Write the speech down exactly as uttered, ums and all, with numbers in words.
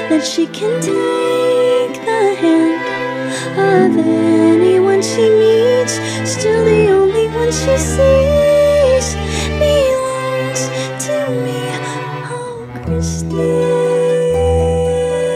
that she can take the hand of anyone she meets, still the only one she sees.